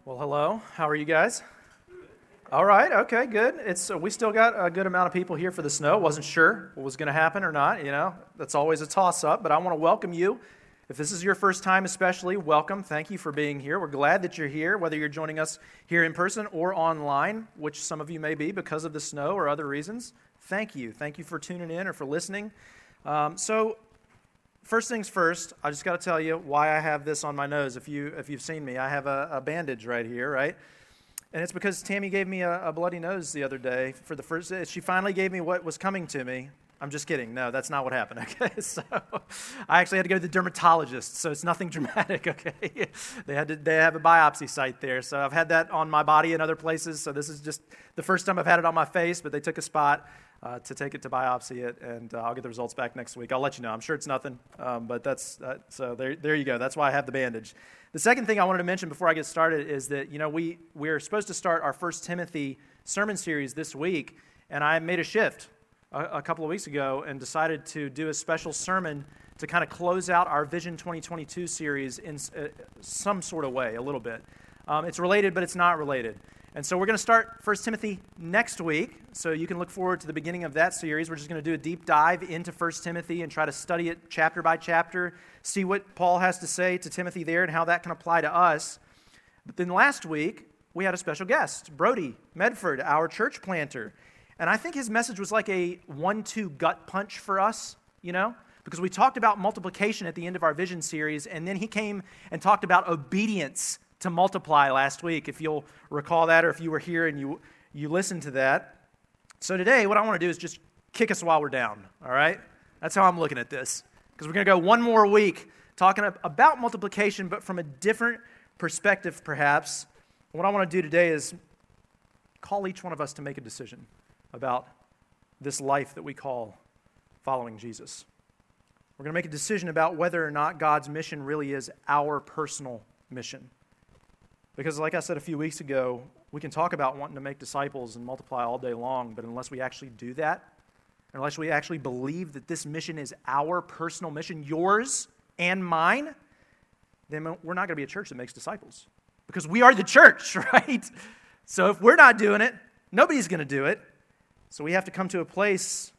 Well, hello. How are you guys? All right. Okay, good. We still got a good amount of people here for the snow. Wasn't sure what was going to happen or not. That's always a toss-up. But I want to welcome you. If this is your first time, especially, welcome. Thank you for being here. We're glad that you're here, whether you're joining us here in person or online, which some of you may be because of the snow or other reasons. Thank you. Thank you for tuning in or for listening. First things first, I just got to tell you why I have this on my nose. If you've seen me, I have a bandage right here, right? And it's because Tammy gave me a bloody nose the other day. She finally gave me what was coming to me. I'm just kidding. No, that's not what happened, okay? So I actually had to go to the dermatologist, so it's nothing dramatic, okay? They have a biopsy site there, so I've had that on my body in other places, so this is just the first time I've had it on my face, but they took a spot to take it to biopsy it, and I'll get the results back next week. I'll let you know. I'm sure it's nothing, but so there you go. That's why I have the bandage. The second thing I wanted to mention before I get started is that, we're supposed to start our 1 Timothy sermon series this week, and I made a shift a couple of weeks ago and decided to do a special sermon to kind of close out our Vision 2022 series in some sort of way, a little bit. It's related, but it's not related. And so we're going to start 1 Timothy next week, so you can look forward to the beginning of that series. We're just going to do a deep dive into 1 Timothy and try to study it chapter by chapter, see what Paul has to say to Timothy there and how that can apply to us. But then last week, we had a special guest, Brody Medford, our church planter. And I think his message was like a 1-2 gut punch for us, because we talked about multiplication at the end of our Vision series, and then he came and talked about obedience to multiply last week, if you'll recall that, or if you were here and you listened to that. So today, what I want to do is just kick us while we're down, all right? That's how I'm looking at this, because we're going to go one more week talking about multiplication, but from a different perspective, perhaps. What I want to do today is call each one of us to make a decision about this life that we call following Jesus. We're going to make a decision about whether or not God's mission really is our personal mission. Because like I said a few weeks ago, we can talk about wanting to make disciples and multiply all day long, but unless we actually do that, unless we actually believe that this mission is our personal mission, yours and mine, then we're not going to be a church that makes disciples. Because we are the church, right? So if we're not doing it, nobody's going to do it. So we have to come to a place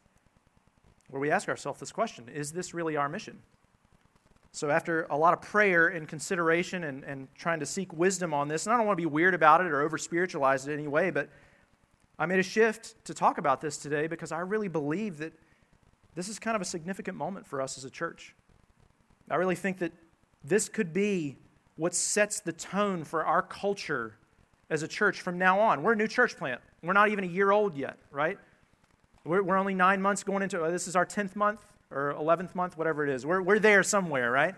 where we ask ourselves this question: is this really our mission? So after a lot of prayer and consideration and trying to seek wisdom on this, and I don't want to be weird about it or over-spiritualize it in any way, but I made a shift to talk about this today because I really believe that this is kind of a significant moment for us as a church. I really think that this could be what sets the tone for our culture as a church from now on. We're a new church plant. We're not even a year old yet, right? We're only 9 months going into, this is our 10th month or 11th month, whatever it is. We're there somewhere, right?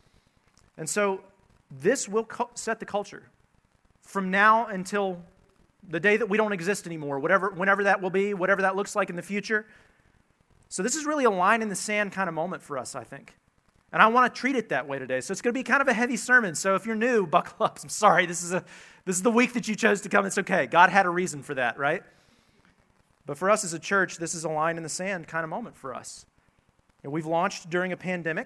And so this will set the culture from now until the day that we don't exist anymore, whenever that will be, whatever that looks like in the future. So this is really a line in the sand kind of moment for us, I think. And I want to treat it that way today. So it's going to be kind of a heavy sermon. So if you're new, buckle up. I'm sorry. This is the week that you chose to come. It's okay. God had a reason for that, right? But for us as a church, this is a line in the sand kind of moment for us. And we've launched during a pandemic.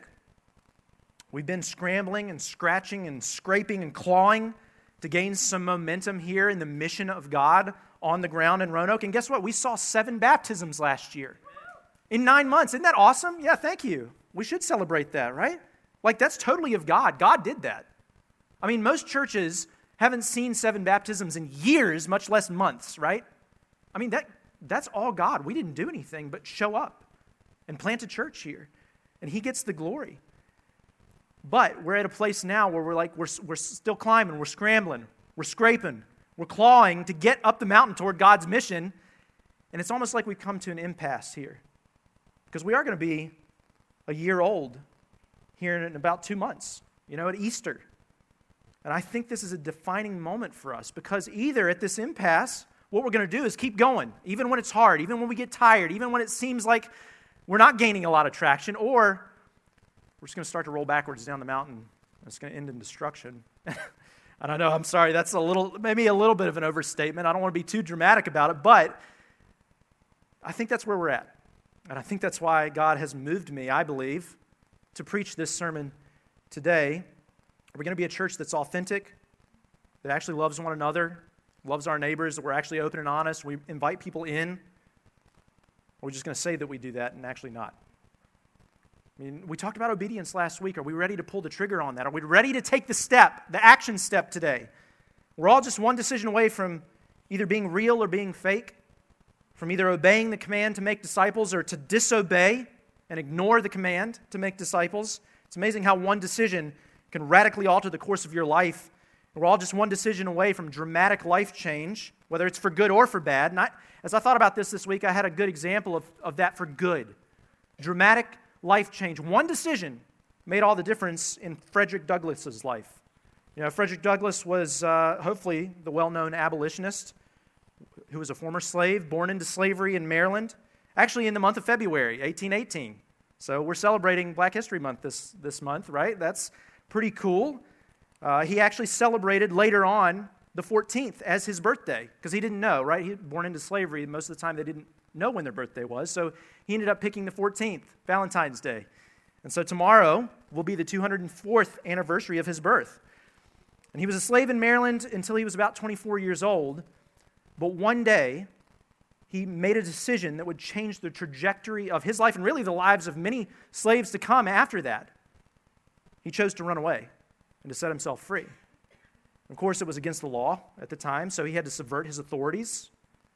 We've been scrambling and scratching and scraping and clawing to gain some momentum here in the mission of God on the ground in Roanoke. And guess what? We saw 7 baptisms last year in 9 months. Isn't that awesome? Yeah, thank you. We should celebrate that, right? Like, that's totally of God. God did that. I mean, most churches haven't seen 7 baptisms in years, much less months, right? I mean, that's all God. We didn't do anything but show up and plant a church here, and He gets the glory. But we're at a place now where we're still climbing, we're scrambling, we're scraping, we're clawing to get up the mountain toward God's mission, and it's almost like we've come to an impasse here. Because we are going to be a year old here in about 2 months, at Easter. And I think this is a defining moment for us, because either at this impasse, what we're going to do is keep going, even when it's hard, even when we get tired, even when it seems like we're not gaining a lot of traction, or we're just going to start to roll backwards down the mountain, and it's going to end in destruction. And I know, I'm sorry, that's maybe a little bit of an overstatement. I don't want to be too dramatic about it, but I think that's where we're at. And I think that's why God has moved me, I believe, to preach this sermon today. We're going to be a church that's authentic. that actually loves one another, loves our neighbors, that we're actually open and honest, we invite people in? Or are we just going to say that we do that and actually not? I mean, we talked about obedience last week. Are we ready to pull the trigger on that? Are we ready to take the step, the action step today? We're all just one decision away from either being real or being fake, from either obeying the command to make disciples or to disobey and ignore the command to make disciples. It's amazing how one decision can radically alter the course of your life. We're all just one decision away from dramatic life change, whether it's for good or for bad. And as I thought about this week, I had a good example of that for good. Dramatic life change. One decision made all the difference in Frederick Douglass's life. You know, Frederick Douglass was hopefully the well-known abolitionist who was a former slave, born into slavery in Maryland, actually in the month of February, 1818. So we're celebrating Black History Month this month, right? That's pretty cool. He actually celebrated later on the 14th as his birthday because he didn't know, right? He was born into slavery. Most of the time they didn't know when their birthday was, so he ended up picking the 14th, Valentine's Day. And so tomorrow will be the 204th anniversary of his birth. And he was a slave in Maryland until he was about 24 years old, but one day he made a decision that would change the trajectory of his life and really the lives of many slaves to come after that. He chose to run away and to set himself free. Of course, it was against the law at the time, so he had to subvert his authorities,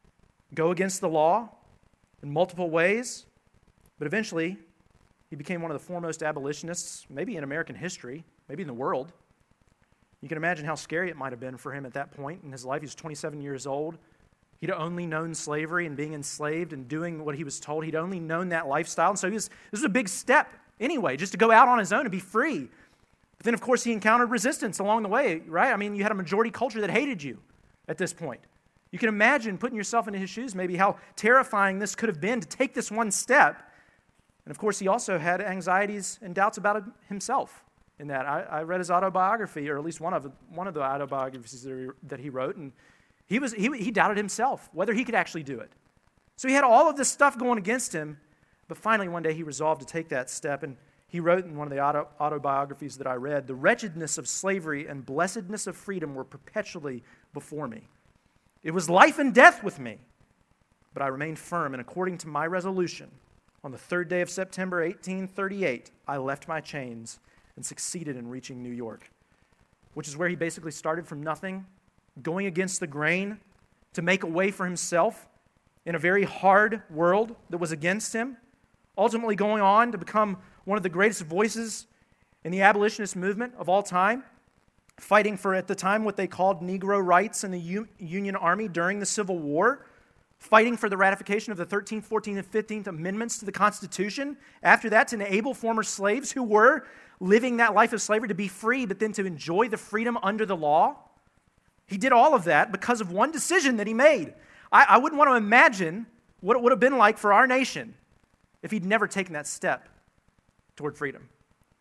go against the law in multiple ways, but eventually he became one of the foremost abolitionists, maybe in American history, maybe in the world. You can imagine how scary it might have been for him at that point in his life. He was 27 years old. He'd only known slavery and being enslaved and doing what he was told. He'd only known that lifestyle, and so this was a big step anyway, just to go out on his own and be free. But then, of course, he encountered resistance along the way, right? I mean, you had a majority culture that hated you at this point. You can imagine putting yourself into his shoes, maybe how terrifying this could have been to take this one step. And of course, he also had anxieties and doubts about himself in that. I read his autobiography, or at least one of the autobiographies that he wrote, and he doubted himself, whether he could actually do it. So he had all of this stuff going against him, but finally one day he resolved to take that step, and he wrote in one of the autobiographies that I read, "The wretchedness of slavery and blessedness of freedom were perpetually before me. It was life and death with me, but I remained firm, and according to my resolution, on the 3rd day of September 1838, I left my chains and succeeded in reaching New York," which is where he basically started from nothing, going against the grain to make a way for himself in a very hard world that was against him, ultimately going on to become one of the greatest voices in the abolitionist movement of all time, fighting for, at the time, what they called Negro rights in the Union Army during the Civil War, fighting for the ratification of the 13th, 14th, and 15th Amendments to the Constitution. After that, to enable former slaves who were living that life of slavery to be free, but then to enjoy the freedom under the law. He did all of that because of one decision that he made. I wouldn't want to imagine what it would have been like for our nation if he'd never taken that step toward freedom.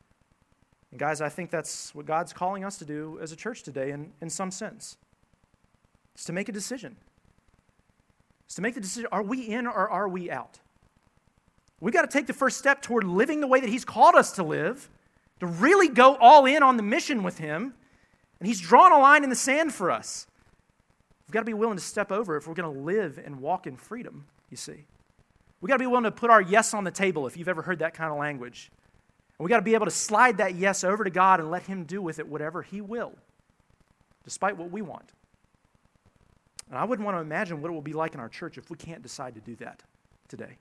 And guys, I think that's what God's calling us to do as a church today in some sense. It's to make a decision. It's to make the decision, are we in or are we out? We've got to take the first step toward living the way that he's called us to live, to really go all in on the mission with him, and he's drawn a line in the sand for us. We've got to be willing to step over if we're going to live and walk in freedom, you see. We've got to be willing to put our yes on the table, if you've ever heard that kind of language. And we've got to be able to slide that yes over to God and let him do with it whatever he will, despite what we want. And I wouldn't want to imagine what it will be like in our church if we can't decide to do that today.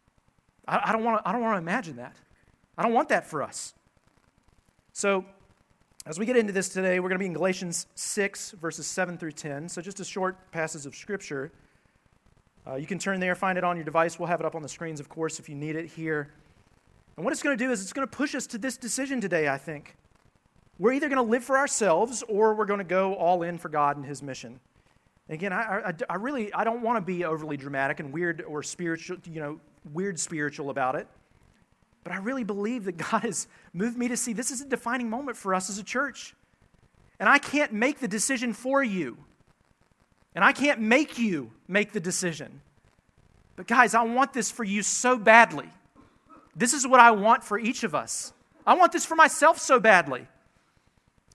I don't want to imagine that. I don't want that for us. So, as we get into this today, we're going to be in Galatians 6, verses 7 through 10. So just a short passage of Scripture. You can turn there, find it on your device. We'll have it up on the screens, of course, if you need it here. And what it's going to do is it's going to push us to this decision today, I think. We're either going to live for ourselves or we're going to go all in for God and his mission. And again, I don't want to be overly dramatic and weird or spiritual, weird spiritual about it. But I really believe that God has moved me to see this is a defining moment for us as a church. And I can't make the decision for you. And I can't make you make the decision. But guys, I want this for you so badly. This is what I want for each of us. I want this for myself so badly.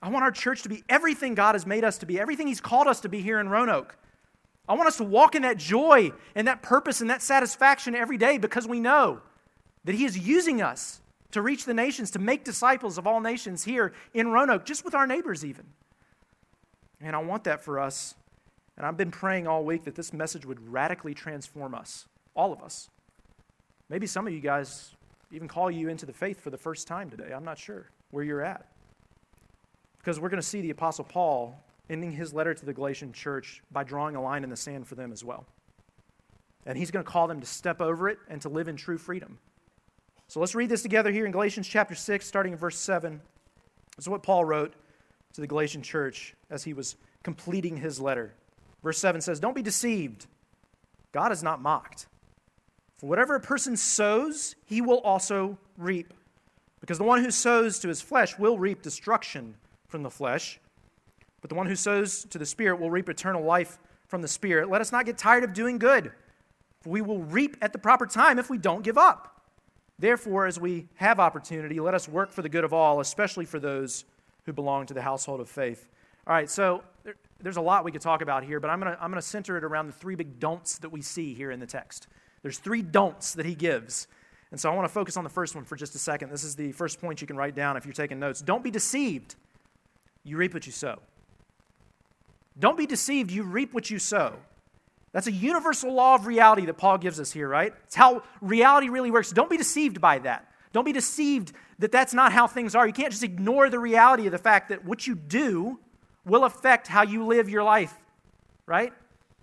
I want our church to be everything God has made us to be, everything He's called us to be here in Roanoke. I want us to walk in that joy and that purpose and that satisfaction every day because we know that He is using us to reach the nations, to make disciples of all nations here in Roanoke, just with our neighbors even. And I want that for us. And I've been praying all week that this message would radically transform us, all of us. Maybe some of you guys even call you into the faith for the first time today. I'm not sure where you're at. Because we're going to see the Apostle Paul ending his letter to the Galatian church by drawing a line in the sand for them as well. And he's going to call them to step over it and to live in true freedom. So let's read this together here in Galatians chapter 6, starting in verse 7. This is what Paul wrote to the Galatian church as he was completing his letter. Verse 7 says, "Don't be deceived. God is not mocked. For whatever a person sows, he will also reap. Because the one who sows to his flesh will reap destruction from the flesh. But the one who sows to the Spirit will reap eternal life from the Spirit. Let us not get tired of doing good, for we will reap at the proper time if we don't give up. Therefore, as we have opportunity, let us work for the good of all, especially for those who belong to the household of faith." All right, so there's a lot we could talk about here, but I'm going to center it around the three big don'ts that we see here in the text. There's three don'ts that he gives. And so I want to focus on the first one for just a second. This is the first point you can write down if you're taking notes. Don't be deceived. You reap what you sow. Don't be deceived. You reap what you sow. That's a universal law of reality that Paul gives us here, right? It's how reality really works. Don't be deceived by that. Don't be deceived that that's not how things are. You can't just ignore the reality of the fact that what you do will affect how you live your life, right?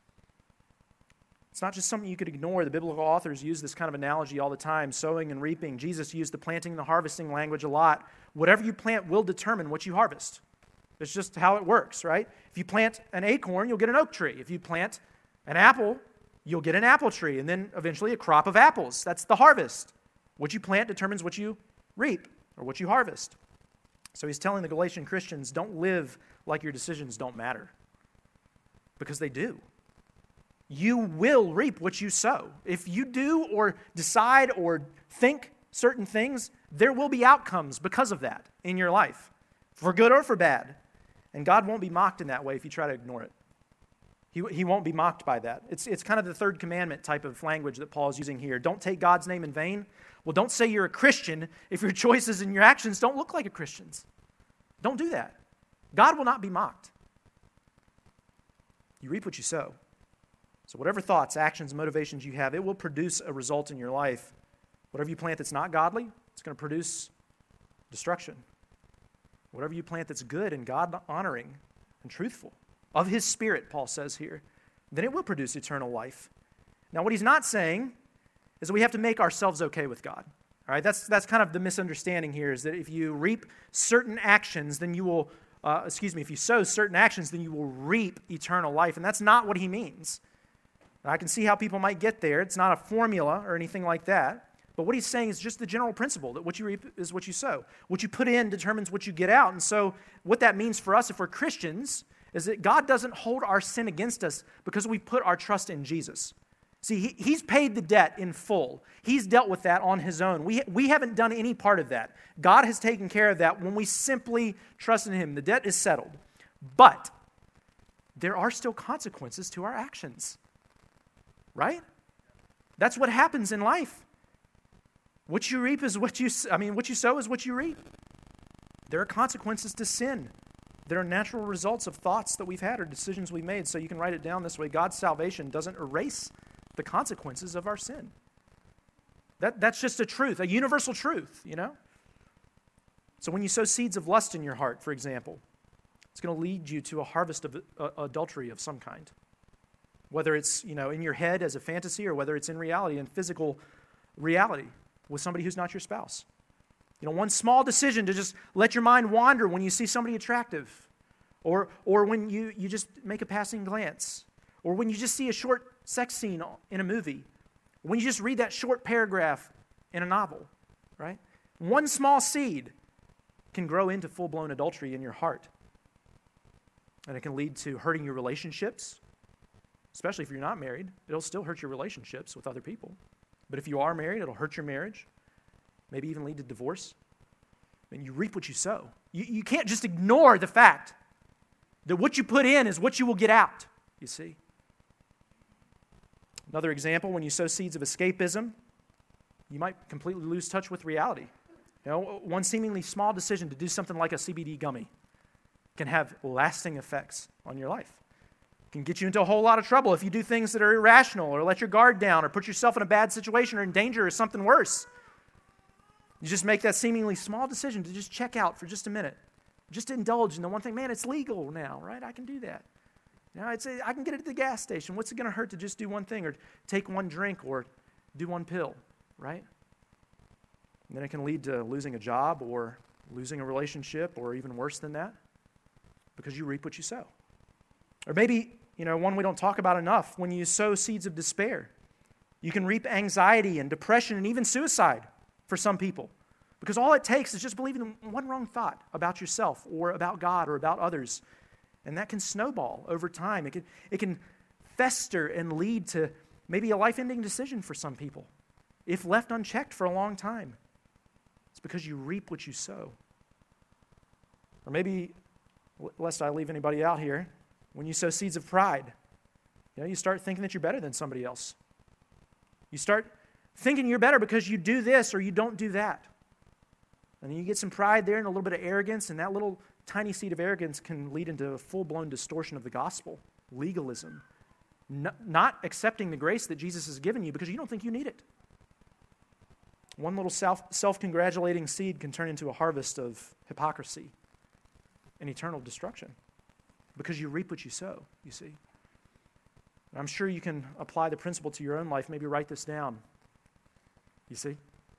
It's not just something you could ignore. The biblical authors use this kind of analogy all the time, sowing and reaping. Jesus used the planting and the harvesting language a lot. Whatever you plant will determine what you harvest. It's just how it works, right? If you plant an acorn, you'll get an oak tree. If you plant an apple, you'll get an apple tree, and then eventually a crop of apples. That's the harvest. What you plant determines what you reap or what you harvest. So he's telling the Galatian Christians, don't live like your decisions don't matter, because they do. You will reap what you sow. If you do or decide or think certain things, there will be outcomes because of that in your life, for good or for bad. And God won't be mocked in that way if you try to ignore it. He won't be mocked by that. It's kind of the third commandment type of language that Paul is using here. Don't take God's name in vain. Well, don't say you're a Christian if your choices and your actions don't look like a Christian's. Don't do that. God will not be mocked. You reap what you sow. So whatever thoughts, actions, motivations you have, it will produce a result in your life. Whatever you plant that's not godly, it's going to produce destruction. Whatever you plant that's good and God-honoring and truthful, of His Spirit, Paul says here, then it will produce eternal life. Now, what he's not saying is that we have to make ourselves okay with God. All right, that's kind of the misunderstanding here, is that if you reap certain actions, then you will, if you sow certain actions, then you will reap eternal life. And that's not what he means. Now, I can see how people might get there. It's not a formula or anything like that. But what he's saying is just the general principle that what you reap is what you sow. What you put in determines what you get out. And so what that means for us if we're Christians is that God doesn't hold our sin against us because we put our trust in Jesus. See, He's paid the debt in full. He's dealt with that on His own. We haven't done any part of that. God has taken care of that when we simply trust in Him. The debt is settled. But there are still consequences to our actions. Right? That's what happens in life. What you reap is what you sow is what you reap. There are consequences to sin. There are natural results of thoughts that we've had or decisions we've made. So you can write it down this way. God's salvation doesn't erase the consequences of our sin. That's just a truth, a universal truth, you know? So when you sow seeds of lust in your heart, for example, it's going to lead you to a harvest of adultery of some kind. Whether it's, in your head as a fantasy or whether it's in reality, in physical reality with somebody who's not your spouse. One small decision to just let your mind wander when you see somebody attractive, or when you just make a passing glance, or when you just see a short sex scene in a movie, when you just read that short paragraph in a novel, right? One small seed can grow into full-blown adultery in your heart. And it can lead to hurting your relationships, especially if you're not married. It'll still hurt your relationships with other people. But if you are married, it'll hurt your marriage, maybe even lead to divorce. And you reap what you sow. You can't just ignore the fact that what you put in is what you will get out, you see. Another example, when you sow seeds of escapism, you might completely lose touch with reality. One seemingly small decision to do something like a CBD gummy can have lasting effects on your life. It can get you into a whole lot of trouble if you do things that are irrational or let your guard down or put yourself in a bad situation or in danger or something worse. You just make that seemingly small decision to just check out for just a minute. Just to indulge in the one thing, man, it's legal now, right? I can do that. I can get it at the gas station. What's it going to hurt to just do one thing or take one drink or do one pill, right? And then it can lead to losing a job or losing a relationship or even worse than that because you reap what you sow. Or maybe, one we don't talk about enough, when you sow seeds of despair, you can reap anxiety and depression and even suicide for some people. Because all it takes is just believing one wrong thought about yourself or about God or about others. And that can snowball over time. It can fester and lead to maybe a life-ending decision for some people if left unchecked for a long time. It's because you reap what you sow. Or maybe, lest I leave anybody out here, when you sow seeds of pride, you start thinking that you're better than somebody else. You start thinking you're better because you do this or you don't do that. And then you get some pride there and a little bit of arrogance, and that little tiny seed of arrogance can lead into a full-blown distortion of the gospel, legalism, not accepting the grace that Jesus has given you because you don't think you need it. One little self-congratulating seed can turn into a harvest of hypocrisy and eternal destruction because you reap what you sow, you see. And I'm sure you can apply the principle to your own life. Maybe write this down, you see.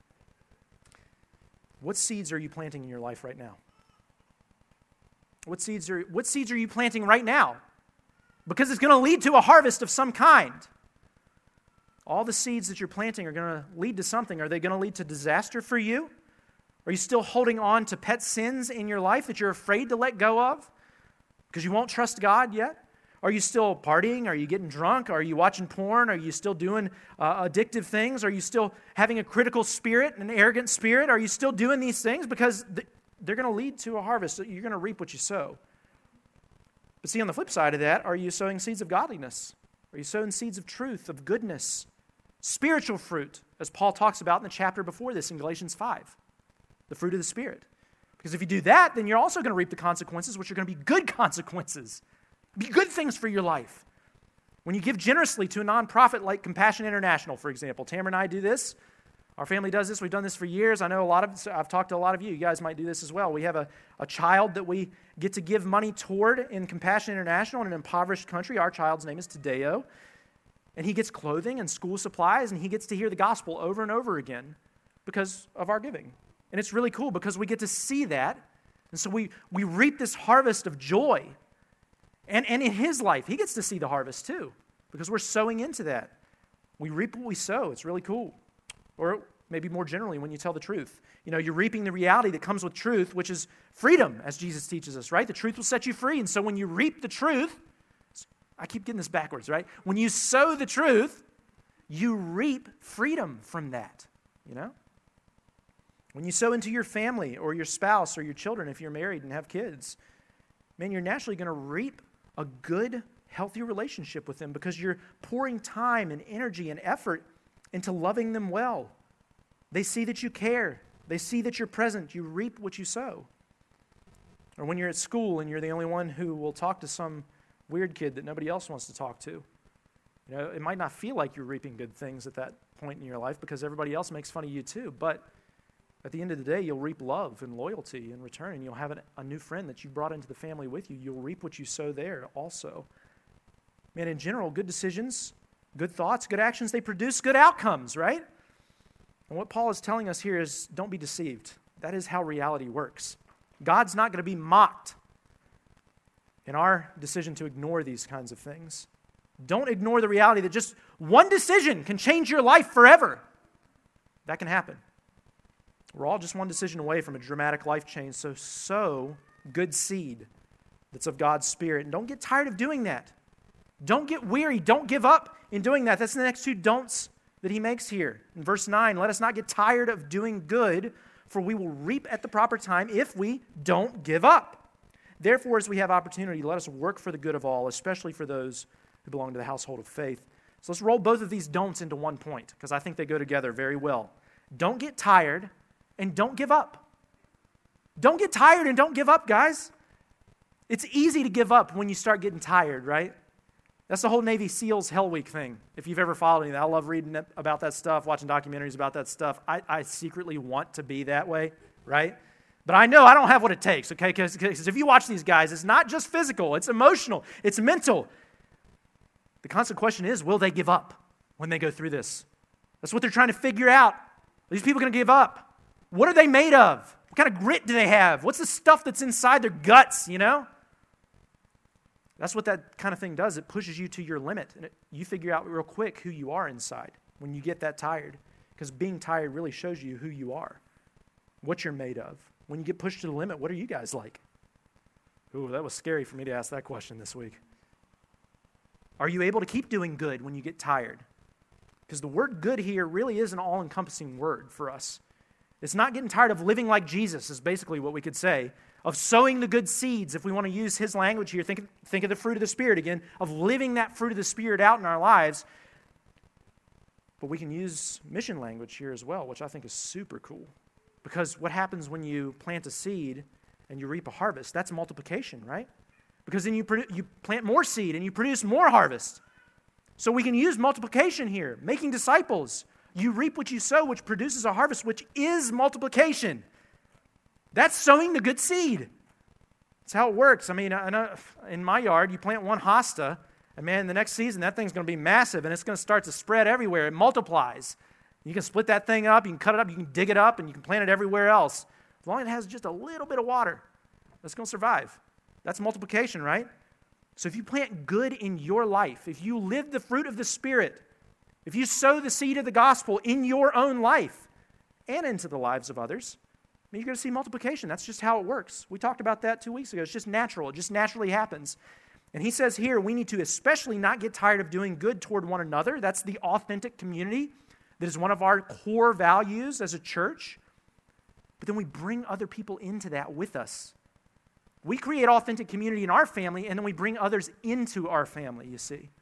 What seeds are you planting in your life right now? What seeds are you planting right now? Because it's going to lead to a harvest of some kind. All the seeds that you're planting are going to lead to something. Are they going to lead to disaster for you? Are you still holding on to pet sins in your life that you're afraid to let go of because you won't trust God yet? Are you still partying? Are you getting drunk? Are you watching porn? Are you still doing addictive things? Are you still having a critical spirit, an arrogant spirit? Are you still doing these things? Because they're going to lead to a harvest. You're going to reap what you sow. But see, on the flip side of that, are you sowing seeds of godliness? Are you sowing seeds of truth, of goodness, spiritual fruit, as Paul talks about in the chapter before this in Galatians 5, the fruit of the Spirit? Because if you do that, then you're also going to reap the consequences, which are going to be good consequences. Be good things for your life. When you give generously to a nonprofit like Compassion International, for example. Tamara and I do this. Our family does this. We've done this for years. I know I've talked to a lot of you. You guys might do this as well. We have a child that we get to give money toward in Compassion International in an impoverished country. Our child's name is Tadeo. And he gets clothing and school supplies, and he gets to hear the gospel over and over again because of our giving. And it's really cool because we get to see that. And so we reap this harvest of joy. And in his life, he gets to see the harvest too, because we're sowing into that. We reap what we sow. It's really cool. Or maybe more generally, when you tell the truth. You're reaping the reality that comes with truth, which is freedom, as Jesus teaches us, right? The truth will set you free. And so when you reap the truth, I keep getting this backwards, right? When you sow the truth, you reap freedom from that, When you sow into your family or your spouse or your children, if you're married and have kids, man, you're naturally going to reap a good, healthy relationship with them because you're pouring time and energy and effort into loving them well. They see that you care. They see that you're present. You reap what you sow. Or when you're at school and you're the only one who will talk to some weird kid that nobody else wants to talk to. It might not feel like you're reaping good things at that point in your life because everybody else makes fun of you too, but at the end of the day, you'll reap love and loyalty in return, and you'll have a new friend that you brought into the family with you. You'll reap what you sow there also. Man, in general, good decisions, good thoughts, good actions, they produce good outcomes, right? And what Paul is telling us here is don't be deceived. That is how reality works. God's not going to be mocked in our decision to ignore these kinds of things. Don't ignore the reality that just one decision can change your life forever. That can happen. We're all just one decision away from a dramatic life change, so sow good seed that's of God's Spirit. And don't get tired of doing that. Don't get weary. Don't give up in doing that. That's the next two don'ts that he makes here. In verse 9, let us not get tired of doing good, for we will reap at the proper time if we don't give up. Therefore, as we have opportunity, let us work for the good of all, especially for those who belong to the household of faith. So let's roll both of these don'ts into one point, because I think they go together very well. Don't get tired and don't give up. Don't get tired and don't give up, guys. It's easy to give up when you start getting tired, right? That's the whole Navy SEALs Hell Week thing. If you've ever followed any of that, I love reading about that stuff, watching documentaries about that stuff. I secretly want to be that way, right? But I know I don't have what it takes, okay? Because if you watch these guys, it's not just physical, it's emotional, it's mental. The constant question is, will they give up when they go through this? That's what they're trying to figure out. Are these people going to give up? What are they made of? What kind of grit do they have? What's the stuff that's inside their guts, you know? That's what that kind of thing does. It pushes you to your limit. And you figure out real quick who you are inside when you get that tired. Because being tired really shows you who you are, what you're made of. When you get pushed to the limit, what are you guys like? Ooh, that was scary for me to ask that question this week. Are you able to keep doing good when you get tired? Because the word good here really is an all-encompassing word for us. It's not getting tired of living like Jesus is basically what we could say, of sowing the good seeds, if we want to use his language here. Think of the fruit of the Spirit again, of living that fruit of the Spirit out in our lives. But we can use mission language here as well, which I think is super cool. Because what happens when you plant a seed and you reap a harvest? That's multiplication, right? Because then you plant more seed and you produce more harvest. So we can use multiplication here, making disciples. You reap what you sow, which produces a harvest, which is multiplication. That's sowing the good seed. That's how it works. I mean, I know in my yard, you plant one hosta, and man, the next season, that thing's going to be massive, and it's going to start to spread everywhere. It multiplies. You can split that thing up, you can cut it up, you can dig it up, and you can plant it everywhere else. As long as it has just a little bit of water, it's going to survive. That's multiplication, right? So if you plant good in your life, if you live the fruit of the Spirit, if you sow the seed of the gospel in your own life and into the lives of others, you're going to see multiplication. That's just how it works. We talked about that 2 weeks ago. It's just natural. It just naturally happens. And he says here, we need to especially not get tired of doing good toward one another. That's the authentic community. That is one of our core values as a church. But then we bring other people into that with us. We create authentic community in our family, and then we bring others into our family, you see.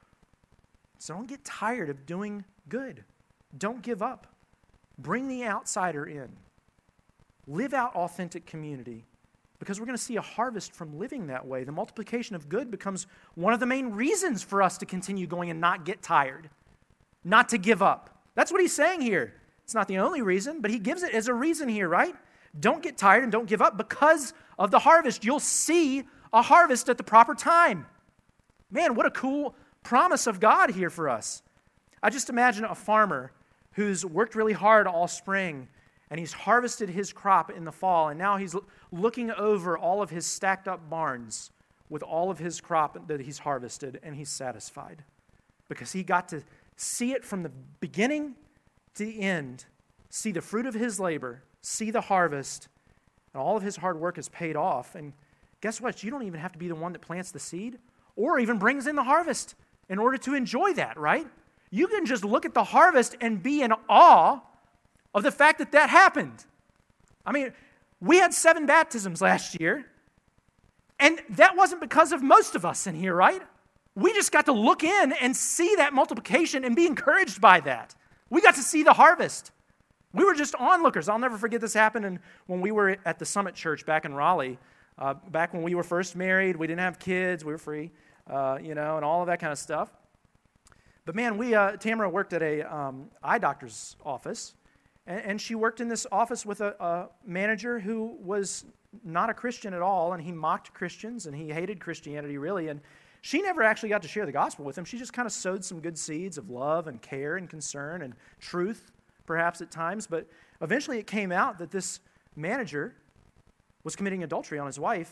So don't get tired of doing good. Don't give up. Bring the outsider in. Live out authentic community, because we're going to see a harvest from living that way. The multiplication of good becomes one of the main reasons for us to continue going and not get tired, not to give up. That's what he's saying here. It's not the only reason, but he gives it as a reason here, right? Don't get tired and don't give up because of the harvest. You'll see a harvest at the proper time. Man, what a cool promise of God here for us. I just imagine a farmer who's worked really hard all spring, and he's harvested his crop in the fall, and now he's looking over all of his stacked up barns with all of his crop that he's harvested, and he's satisfied because he got to see it from the beginning to the end, see the fruit of his labor, see the harvest, and all of his hard work is paid off. And guess what? You don't even have to be the one that plants the seed or even brings in the harvest in order to enjoy that, right? You can just look at the harvest and be in awe of the fact that that happened. I mean, we had 7 baptisms last year, and that wasn't because of most of us in here, right? We just got to look in and see that multiplication and be encouraged by that. We got to see the harvest. We were just onlookers. I'll never forget this happened when we were at the Summit Church back in Raleigh. Back when we were first married, we didn't have kids, we were free, and all of that kind of stuff. But man, Tamara worked at a eye doctor's office, and she worked in this office with a manager who was not a Christian at all, and he mocked Christians, and he hated Christianity, really, and she never actually got to share the gospel with him. She just kind of sowed some good seeds of love and care and concern and truth, perhaps at times, but eventually it came out that this manager was committing adultery on his wife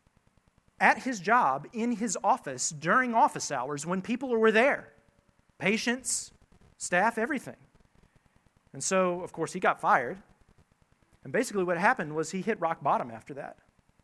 at his job, in his office, during office hours, when people were there. Patients, staff, everything. And so, of course, he got fired. And basically what happened was he hit rock bottom after that.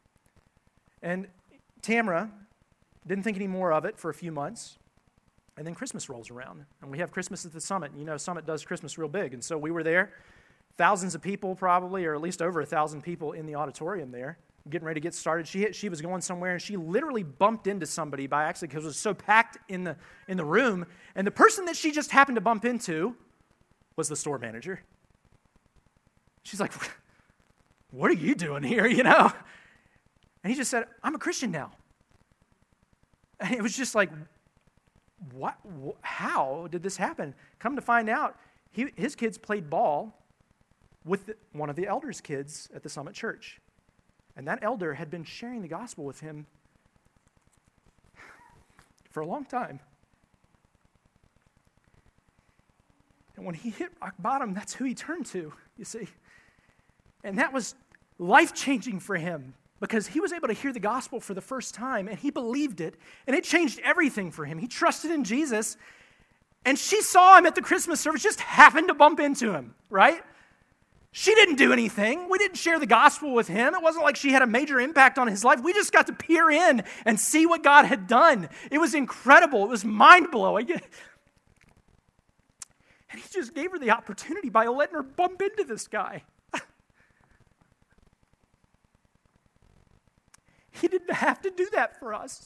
And Tamara didn't think any more of it for a few months. And then Christmas rolls around. And we have Christmas at the Summit. And Summit does Christmas real big. And so we were there thousands of people probably, or at least over 1,000 people in the auditorium there, getting ready to get started. She was going somewhere, and she literally bumped into somebody by accident because it was so packed in the room. And the person that she just happened to bump into was the store manager. She's like, "What are you doing here?" And he just said, "I'm a Christian now." And it was just like, what? How did this happen? Come to find out, his kids played ball with one of the elders' kids at the Summit Church. And that elder had been sharing the gospel with him for a long time. And when he hit rock bottom, that's who he turned to, you see. And that was life-changing for him because he was able to hear the gospel for the first time, and he believed it, and it changed everything for him. He trusted in Jesus, and she saw him at the Christmas service, just happened to bump into him, right? She didn't do anything. We didn't share the gospel with him. It wasn't like she had a major impact on his life. We just got to peer in and see what God had done. It was incredible. It was mind-blowing. And he just gave her the opportunity by letting her bump into this guy. He didn't have to do that for us.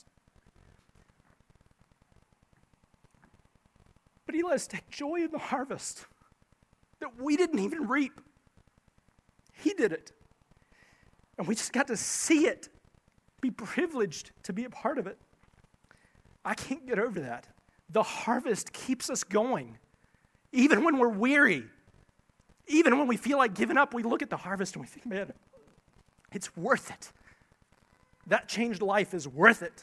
But he let us take joy in the harvest that we didn't even reap. He did it. And we just got to see it, be privileged to be a part of it. I can't get over that. The harvest keeps us going. Even when we're weary, even when we feel like giving up, we look at the harvest and we think, man, it's worth it. That changed life is worth it.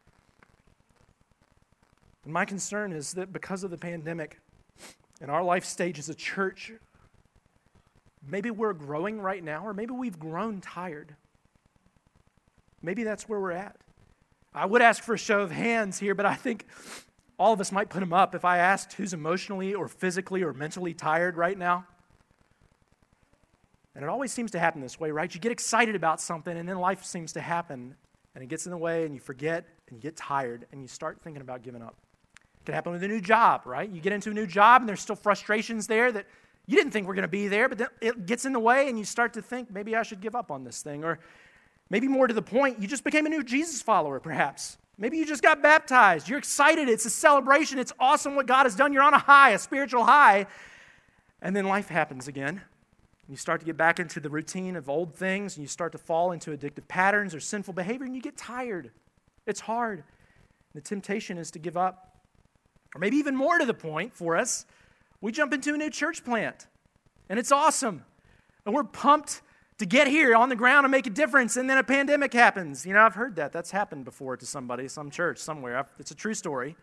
And my concern is that because of the pandemic and our life stage as a church, maybe we're growing right now, or maybe we've grown tired. Maybe that's where we're at. I would ask for a show of hands here, but I think all of us might put them up if I asked who's emotionally or physically or mentally tired right now. And it always seems to happen this way, right? You get excited about something, and then life seems to happen, and it gets in the way, and you forget, and you get tired, and you start thinking about giving up. It can happen with a new job, right? You get into a new job, and there's still frustrations there that you didn't think were going to be there, but then it gets in the way, and you start to think, maybe I should give up on this thing. Or maybe more to the point, you just became a new Jesus follower, perhaps. Maybe you just got baptized. You're excited. It's a celebration. It's awesome what God has done. You're on a high, a spiritual high. And then life happens again. You start to get back into the routine of old things, and you start to fall into addictive patterns or sinful behavior, and you get tired. It's hard. The temptation is to give up. Or maybe even more to the point for us, we jump into a new church plant, and it's awesome. And we're pumped to get here on the ground and make a difference, and then a pandemic happens. I've heard that. That's happened before to somebody, some church, somewhere. It's a true story.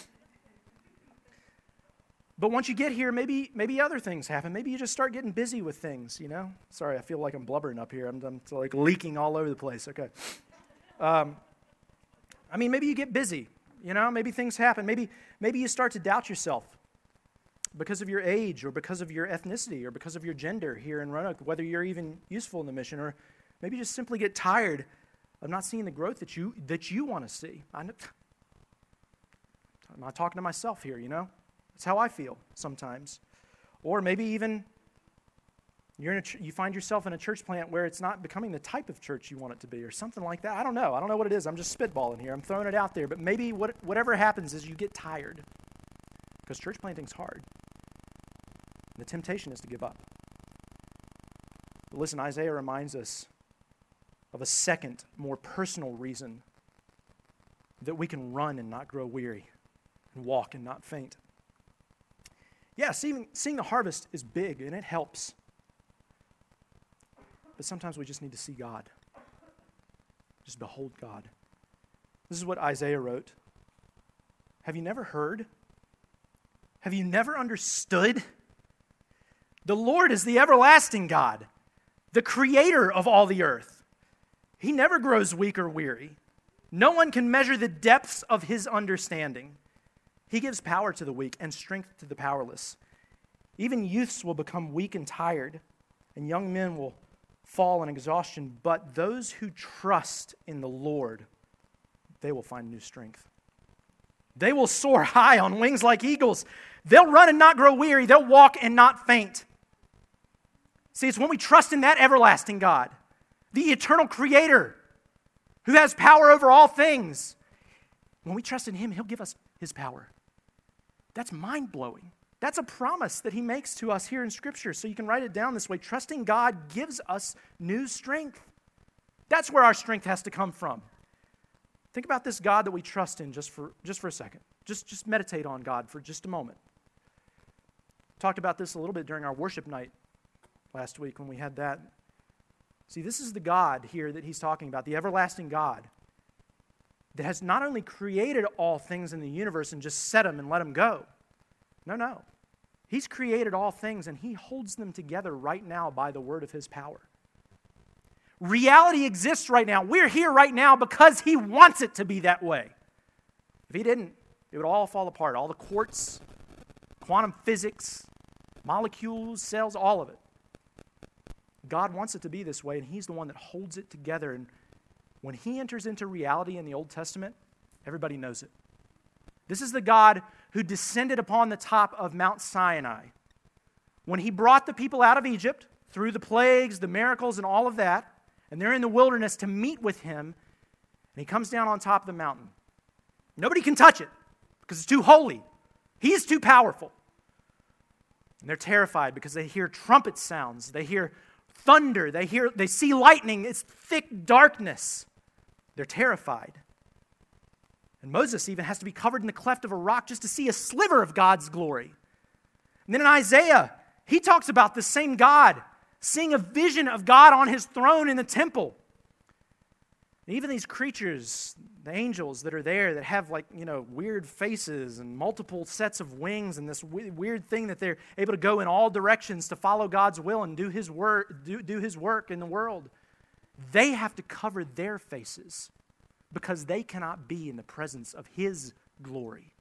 But once you get here, maybe other things happen. Maybe you just start getting busy with things, Sorry, I feel like I'm blubbering up here. I'm like leaking all over the place. Okay. Maybe you get busy, Maybe things happen. Maybe you start to doubt yourself because of your age or because of your ethnicity or because of your gender here in Roanoke, whether you're even useful in the mission, or maybe you just simply get tired of not seeing the growth that you want to see. I'm not talking to myself here, That's how I feel sometimes. Or maybe even you find yourself in a church plant where it's not becoming the type of church you want it to be or something like that. I don't know. I don't know what it is. I'm just spitballing here. I'm throwing it out there. But maybe whatever happens is you get tired because church planting's hard. The temptation is to give up. But listen, Isaiah reminds us of a second, more personal reason that we can run and not grow weary and walk and not faint. Yeah, seeing the harvest is big, and it helps. But sometimes we just need to see God. Just behold God. This is what Isaiah wrote. Have you never heard? Have you never understood? The Lord is the everlasting God, the creator of all the earth. He never grows weak or weary. No one can measure the depths of his understanding. He gives power to the weak and strength to the powerless. Even youths will become weak and tired, and young men will fall in exhaustion. But those who trust in the Lord, they will find new strength. They will soar high on wings like eagles. They'll run and not grow weary. They'll walk and not faint. See, it's when we trust in that everlasting God, the eternal Creator, who has power over all things. When we trust in Him, He'll give us His power. That's mind-blowing. That's a promise that He makes to us here in Scripture. So you can write it down this way. Trusting God gives us new strength. That's where our strength has to come from. Think about this God that we trust in just for a second. Just meditate on God for just a moment. Talked about this a little bit during our worship night last week when we had that. See, this is the God here that he's talking about, the everlasting God that has not only created all things in the universe and just set them and let them go. No. He's created all things and He holds them together right now by the word of His power. Reality exists right now. We're here right now because He wants it to be that way. If He didn't, it would all fall apart. All the quartz, quantum physics, molecules, cells, all of it. God wants it to be this way, and He's the one that holds it together. And when He enters into reality in the Old Testament, everybody knows it. This is the God who descended upon the top of Mount Sinai. When He brought the people out of Egypt through the plagues, the miracles, and all of that, and they're in the wilderness to meet with Him, and He comes down on top of the mountain. Nobody can touch it because it's too holy. He is too powerful. And they're terrified because they hear trumpet sounds. They hear thunder. They see lightning. It's thick darkness. They're terrified. And Moses even has to be covered in the cleft of a rock just to see a sliver of God's glory. And then in Isaiah, he talks about the same God, seeing a vision of God on His throne in the temple. And even these creatures, the angels that are there that have weird faces and multiple sets of wings and this weird thing that they're able to go in all directions to follow God's will and do His work in the world. They have to cover their faces because they cannot be in the presence of His glory.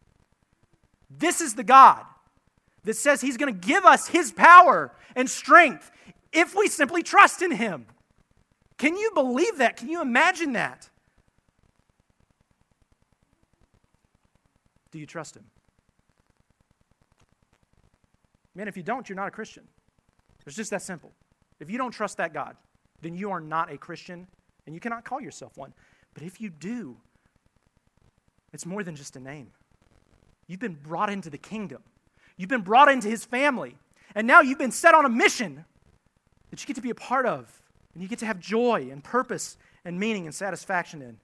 This is the God that says He's going to give us His power and strength if we simply trust in Him. Can you believe that? Can you imagine that? Do you trust Him? Man, if you don't, you're not a Christian. It's just that simple. If you don't trust that God, then you are not a Christian, and you cannot call yourself one. But if you do, it's more than just a name. You've been brought into the kingdom. You've been brought into His family. And now you've been set on a mission that you get to be a part of. And you get to have joy and purpose and meaning and satisfaction in.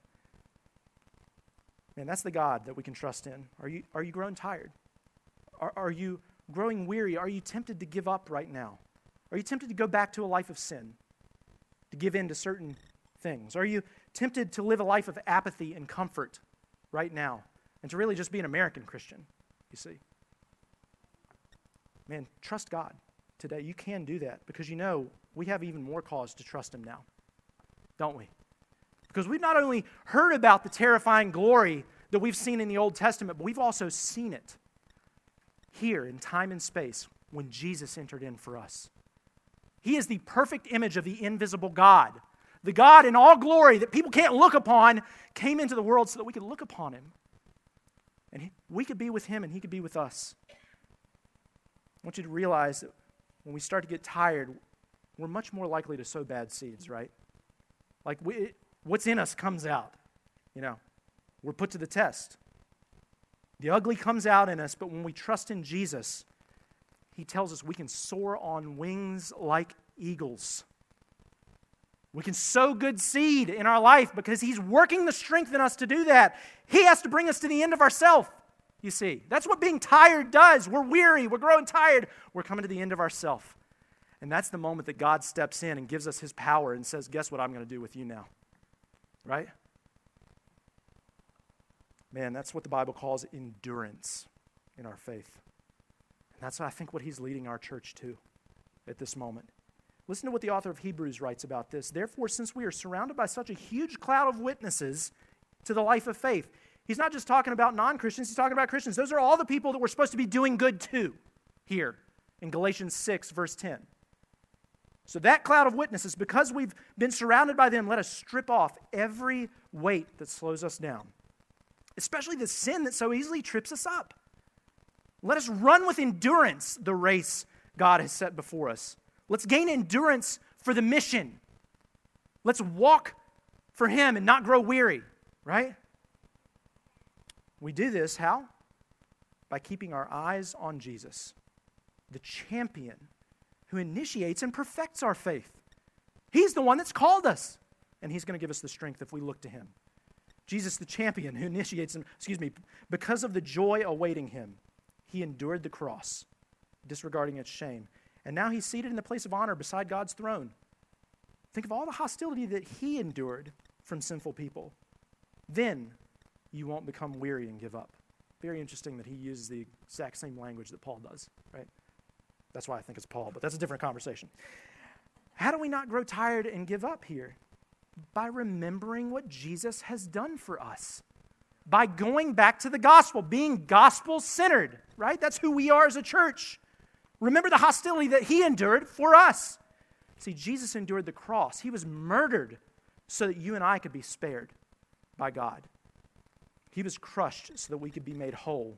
Man, that's the God that we can trust in. Are you growing tired? Are you growing weary? Are you tempted to give up right now? Are you tempted to go back to a life of sin? To give in to certain things? Are you tempted to live a life of apathy and comfort right now? And to really just be an American Christian, you see? Man, trust God today. You can do that because we have even more cause to trust Him now, don't we? Because we've not only heard about the terrifying glory that we've seen in the Old Testament, but we've also seen it here in time and space when Jesus entered in for us. He is the perfect image of the invisible God. The God in all glory that people can't look upon came into the world so that we could look upon Him. And we could be with Him and He could be with us. I want you to realize that when we start to get tired, we're much more likely to sow bad seeds, right? Like what's in us comes out. We're put to the test. The ugly comes out in us, but when we trust in Jesus, He tells us we can soar on wings like eagles. We can sow good seed in our life because He's working the strength in us to do that. He has to bring us to the end of ourselves, you see. That's what being tired does. We're weary. We're growing tired. We're coming to the end of ourselves. And that's the moment that God steps in and gives us His power and says, guess what I'm going to do with you now? Right? Man, that's what the Bible calls endurance in our faith. And that's, I think, what He's leading our church to at this moment. Listen to what the author of Hebrews writes about this. Therefore, since we are surrounded by such a huge cloud of witnesses to the life of faith, he's not just talking about non-Christians, he's talking about Christians. Those are all the people that we're supposed to be doing good to here in Galatians 6, verse 10. So that cloud of witnesses, because we've been surrounded by them, let us strip off every weight that slows us down, especially the sin that so easily trips us up. Let us run with endurance the race God has set before us. Let's gain endurance for the mission. Let's walk for Him and not grow weary, right? We do this, how? By keeping our eyes on Jesus, the champion who initiates and perfects our faith. He's the one that's called us, and He's going to give us the strength if we look to Him. Jesus, the champion who initiates, because of the joy awaiting Him, He endured the cross, disregarding its shame. And now He's seated in the place of honor beside God's throne. Think of all the hostility that He endured from sinful people. Then you won't become weary and give up. Very interesting that he uses the exact same language that Paul does, right? That's why I think it's Paul, but that's a different conversation. How do we not grow tired and give up here? By remembering what Jesus has done for us. By going back to the gospel, being gospel-centered, right? That's who we are as a church. Remember the hostility that He endured for us. See, Jesus endured the cross. He was murdered so that you and I could be spared by God. He was crushed so that we could be made whole.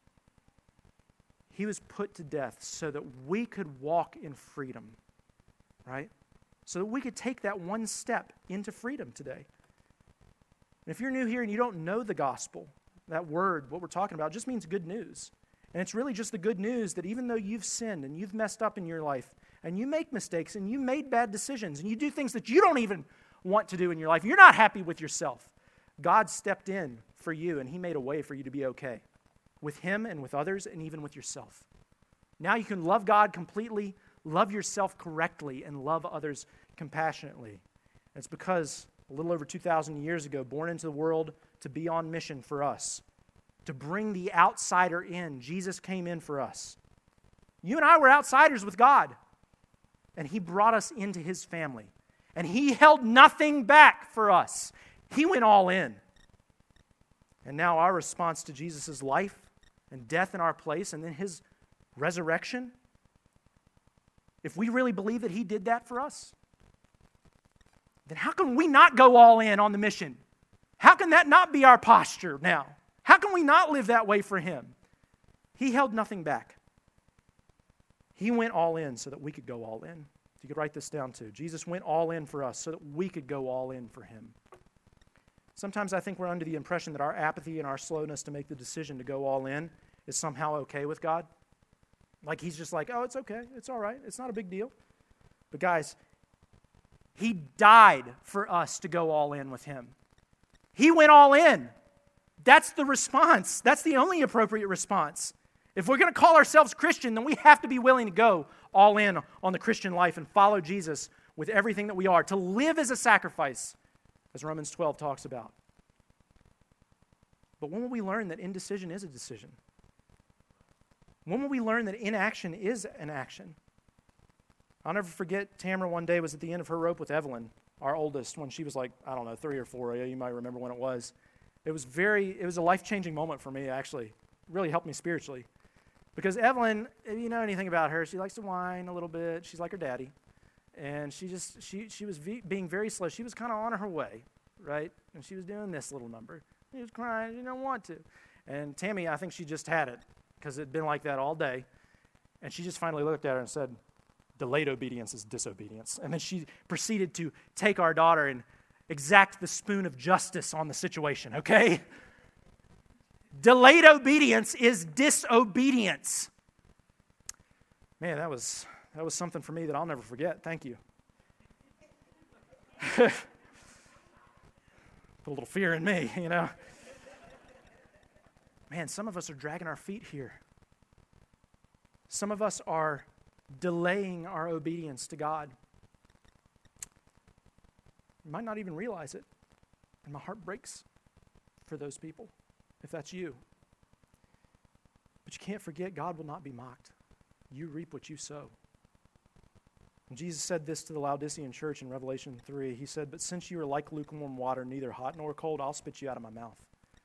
He was put to death so that we could walk in freedom, right? So that we could take that one step into freedom today. And if you're new here and you don't know the gospel, that word, what we're talking about, just means good news. And it's really just the good news that even though you've sinned and you've messed up in your life, and you make mistakes and you made bad decisions, and you do things that you don't even want to do in your life, you're not happy with yourself, God stepped in for you, and He made a way for you to be okay with Him and with others and even with yourself. Now you can love God completely, love yourself correctly, and love others compassionately. And it's because a little over 2,000 years ago, born into the world to be on mission for us, to bring the outsider in, Jesus came in for us. You and I were outsiders with God, and He brought us into His family. And He held nothing back for us. He went all in. And now our response to Jesus' life and death in our place and then His resurrection, if we really believe that He did that for us, then how can we not go all in on the mission? How can that not be our posture now? How can we not live that way for Him? He held nothing back. He went all in so that we could go all in. You could write this down too. Jesus went all in for us so that we could go all in for Him. Sometimes I think we're under the impression that our apathy and our slowness to make the decision to go all in is somehow okay with God. Like He's just like, oh, it's okay. It's all right. It's not a big deal. But guys, He died for us to go all in with Him. He went all in. That's the response. That's the only appropriate response. If we're going to call ourselves Christian, then we have to be willing to go all in on the Christian life and follow Jesus with everything that we are, to live as a sacrifice, as Romans 12 talks about. But when will we learn that indecision is a decision? When will we learn that inaction is an action? I'll never forget, Tamara one day was at the end of her rope with Evelyn, our oldest, when she was like, 3 or 4. You might remember when it was. It was a life-changing moment for me, actually. It really helped me spiritually. Because Evelyn, if you know anything about her, she likes to whine a little bit. She's like her daddy. And she was being very slow. She was kind of on her way, right? And she was doing this little number. She was crying. She didn't want to. And Tammy, I think she just had it because it had been like that all day. And she just finally looked at her and said, delayed obedience is disobedience. And then she proceeded to take our daughter and exact the spoon of justice on the situation, okay? Delayed obedience is disobedience. Man, that was something for me that I'll never forget. Thank you. Put a little fear in me, you know. Man, some of us are dragging our feet here. Some of us are delaying our obedience to God. You might not even realize it. And my heart breaks for those people, if that's you. But you can't forget, God will not be mocked. You reap what you sow. And Jesus said this to the Laodicean church in Revelation 3. He said, but since you are like lukewarm water, neither hot nor cold, I'll spit you out of my mouth.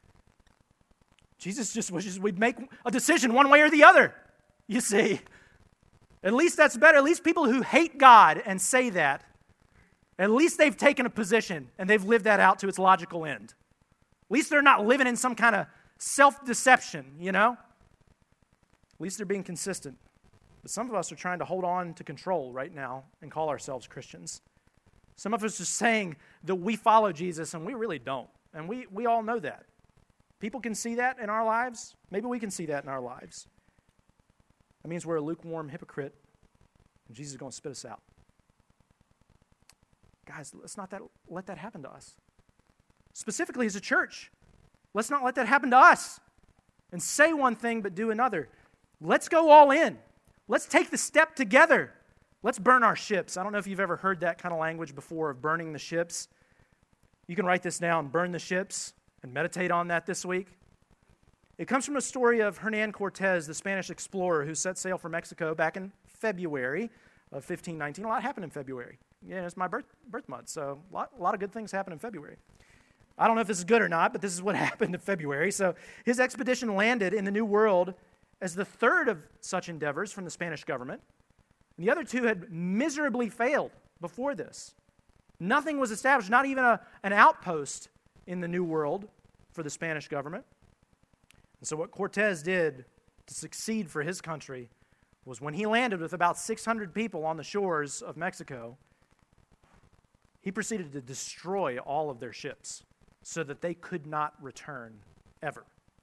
Jesus just wishes we'd make a decision one way or the other, you see. At least that's better. At least people who hate God and say that, at least they've taken a position and they've lived that out to its logical end. At least they're not living in some kind of self-deception, you know. At least they're being consistent. But some of us are trying to hold on to control right now and call ourselves Christians. Some of us are saying that we follow Jesus, and we really don't. And we all know that. People can see that in our lives. Maybe we can see that in our lives. That means we're a lukewarm hypocrite, and Jesus is going to spit us out. Guys, let's not let that happen to us. Specifically as a church, let's not let that happen to us and say one thing but do another. Let's go all in. Let's take the step together. Let's burn our ships. I don't know if you've ever heard that kind of language before of burning the ships. You can write this down, burn the ships, and meditate on that this week. It comes from a story of Hernan Cortez, the Spanish explorer who set sail for Mexico back in February of 1519. A lot happened in February. Yeah, it's my birth month, so a lot of good things happen in February. I don't know if this is good or not, but this is what happened in February. So his expedition landed in the New World as the third of such endeavors from the Spanish government. And the other two had miserably failed before this. Nothing was established, not even an outpost in the New World for the Spanish government. And so what Cortez did to succeed for his country was when he landed with about 600 people on the shores of Mexico, he proceeded to destroy all of their ships so that they could not return ever.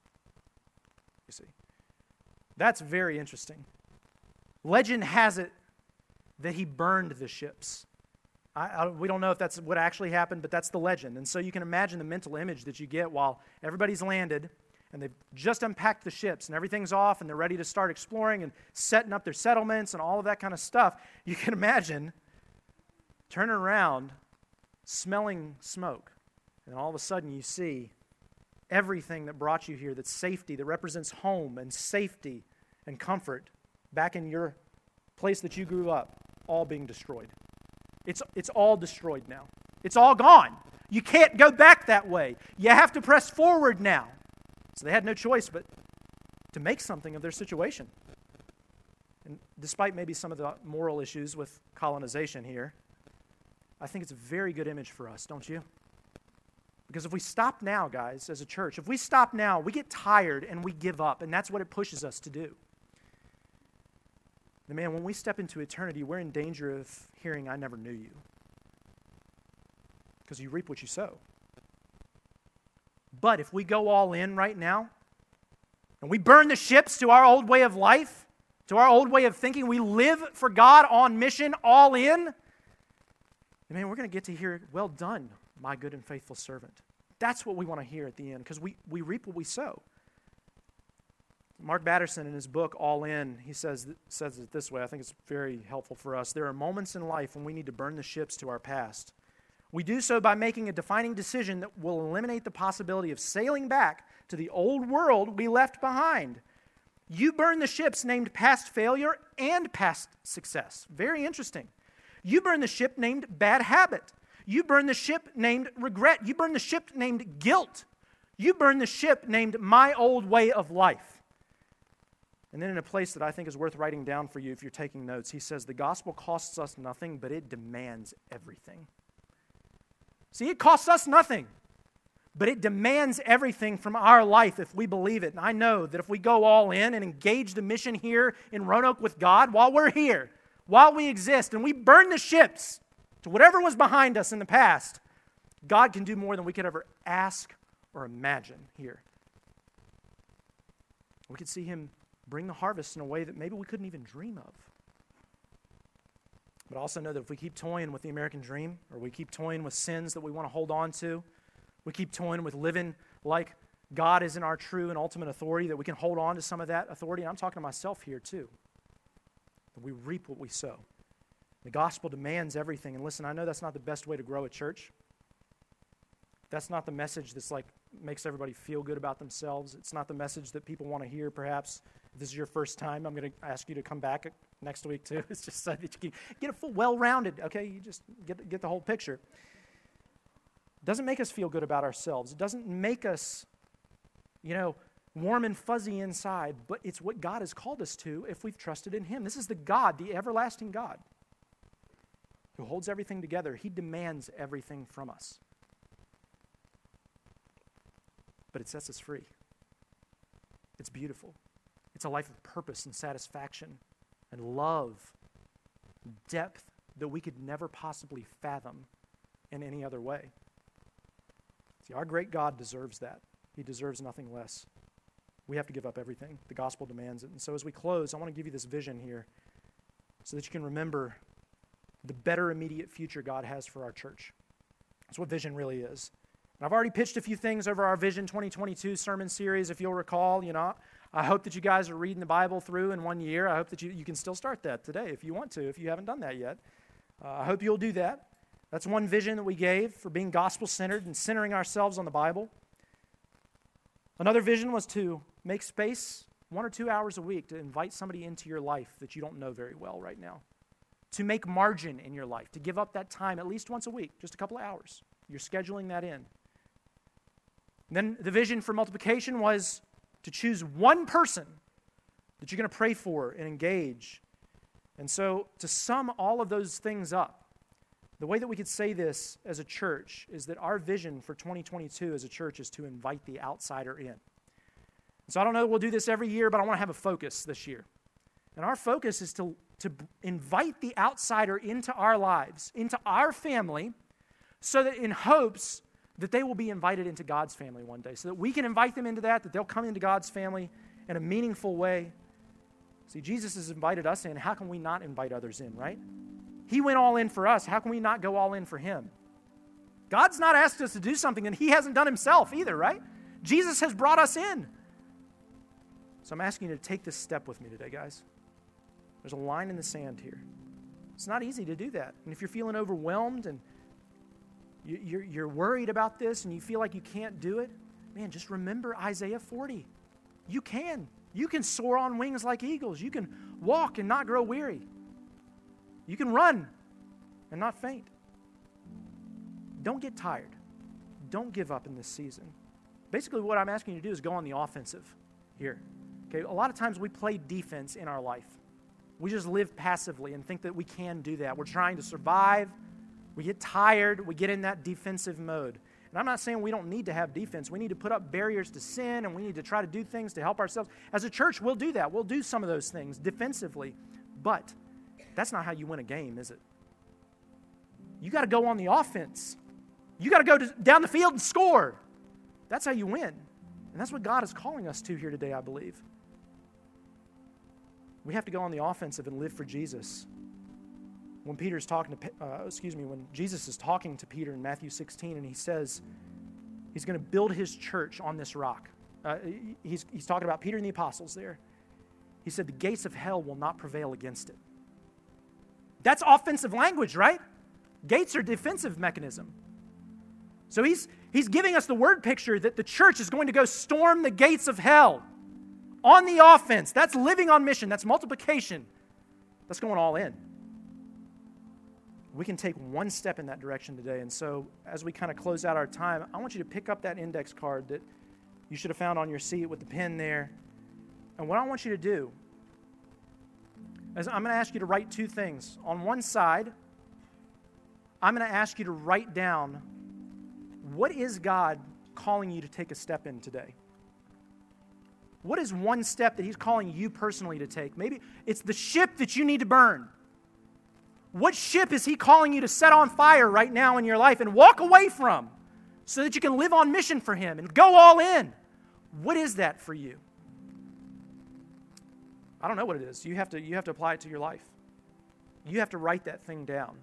You see, that's very interesting. Legend has it that he burned the ships. We don't know if that's what actually happened, but that's the legend. And so you can imagine the mental image that you get while everybody's landed and they've just unpacked the ships and everything's off and they're ready to start exploring and setting up their settlements and all of that kind of stuff. You can imagine turning around, smelling smoke, and all of a sudden you see everything that brought you here, that's safety, that represents home and safety and comfort back in your place that you grew up, all being destroyed. It's all destroyed now. It's all gone. You can't go back that way. You have to press forward now. So they had no choice but to make something of their situation. And despite maybe some of the moral issues with colonization here, I think it's a very good image for us, don't you? Because if we stop now, guys, as a church, if we stop now, we get tired and we give up, and that's what it pushes us to do. And man, when we step into eternity, we're in danger of hearing, "I never knew you." Because you reap what you sow. But if we go all in right now, and we burn the ships to our old way of life, to our old way of thinking, we live for God on mission, all in, man, we're going to get to hear, "Well done, my good and faithful servant." That's what we want to hear at the end, because we reap what we sow. Mark Batterson, in his book, All In, he says it this way. I think it's very helpful for us. There are moments in life when we need to burn the ships to our past. We do so by making a defining decision that will eliminate the possibility of sailing back to the old world we left behind. You burn the ships named past failure and past success. Very interesting. You burn the ship named bad habit. You burn the ship named regret. You burn the ship named guilt. You burn the ship named my old way of life. And then in a place that I think is worth writing down for you if you're taking notes, he says, the gospel costs us nothing, but it demands everything. See, it costs us nothing, but it demands everything from our life if we believe it. And I know that if we go all in and engage the mission here in Roanoke with God while we're here, while we exist, and we burn the ships to whatever was behind us in the past, God can do more than we could ever ask or imagine here. We could see him bring the harvest in a way that maybe we couldn't even dream of. But also know that if we keep toying with the American dream, or we keep toying with sins that we want to hold on to, we keep toying with living like God isn't our true and ultimate authority, that we can hold on to some of that authority. And I'm talking to myself here too. That we reap what we sow. The gospel demands everything. And listen, I know that's not the best way to grow a church. That's not the message that's like makes everybody feel good about themselves. It's not the message that people want to hear, perhaps. If this is your first time, I'm going to ask you to come back next week too. It's just so that you can get a full, well-rounded, okay? You just get the whole picture. It doesn't make us feel good about ourselves. It doesn't make us, warm and fuzzy inside, but it's what God has called us to if we've trusted in him. This is the God, the everlasting God, who holds everything together. He demands everything from us. But it sets us free. It's beautiful. It's a life of purpose and satisfaction and love, depth that we could never possibly fathom in any other way. See, our great God deserves that. He deserves nothing less. We have to give up everything. The gospel demands it. And so as we close, I want to give you this vision here so that you can remember the better immediate future God has for our church. That's what vision really is. And I've already pitched a few things over our Vision 2022 sermon series. If you'll recall, I hope that you guys are reading the Bible through in 1 year. I hope that you can still start that today if you want to, if you haven't done that yet. I hope you'll do that. That's one vision that we gave for being gospel-centered and centering ourselves on the Bible. Another vision was to make space 1 or 2 hours a week to invite somebody into your life that you don't know very well right now. To make margin in your life, to give up that time at least once a week, just a couple of hours. You're scheduling that in. Then the vision for multiplication was to choose one person that you're going to pray for and engage. And so to sum all of those things up, the way that we could say this as a church is that our vision for 2022 as a church is to invite the outsider in. So I don't know that we'll do this every year, but I want to have a focus this year. And our focus is to invite the outsider into our lives, into our family, so that in hopes that they will be invited into God's family one day, so that we can invite them into that they'll come into God's family in a meaningful way. See, Jesus has invited us in. How can we not invite others in, right? He went all in for us. How can we not go all in for him? God's not asked us to do something that he hasn't done himself either, right? Jesus has brought us in. So I'm asking you to take this step with me today, guys. There's a line in the sand here. It's not easy to do that. And if you're feeling overwhelmed and you're worried about this and you feel like you can't do it, man, just remember Isaiah 40. You can. You can soar on wings like eagles. You can walk and not grow weary. You can run and not faint. Don't get tired. Don't give up in this season. Basically, what I'm asking you to do is go on the offensive here. Okay, a lot of times we play defense in our life. We just live passively and think that we can do that. We're trying to survive. We get tired. We get in that defensive mode. And I'm not saying we don't need to have defense. We need to put up barriers to sin, and we need to try to do things to help ourselves. As a church, we'll do that. We'll do some of those things defensively. But that's not how you win a game, is it? You got to go on the offense. You got to go down the field and score. That's how you win. And that's what God is calling us to here today, I believe. We have to go on the offensive and live for Jesus. When when Jesus is talking to Peter in Matthew 16, and he says he's going to build his church on this rock. He's talking about Peter and the apostles there. He said the gates of hell will not prevail against it. That's offensive language, right? Gates are defensive mechanism. So he's giving us the word picture that the church is going to go storm the gates of hell on the offense. That's living on mission. That's multiplication. That's going all in. We can take one step in that direction today. And so as we kind of close out our time, I want you to pick up that index card that you should have found on your seat with the pen there. And what I want you to do is I'm going to ask you to write two things. On one side, I'm going to ask you to write down, what is God calling you to take a step in today? What is one step that he's calling you personally to take? Maybe it's the ship that you need to burn. What ship is he calling you to set on fire right now in your life and walk away from so that you can live on mission for him and go all in? What is that for you? I don't know what it is. You have to apply it to your life. You have to write that thing down.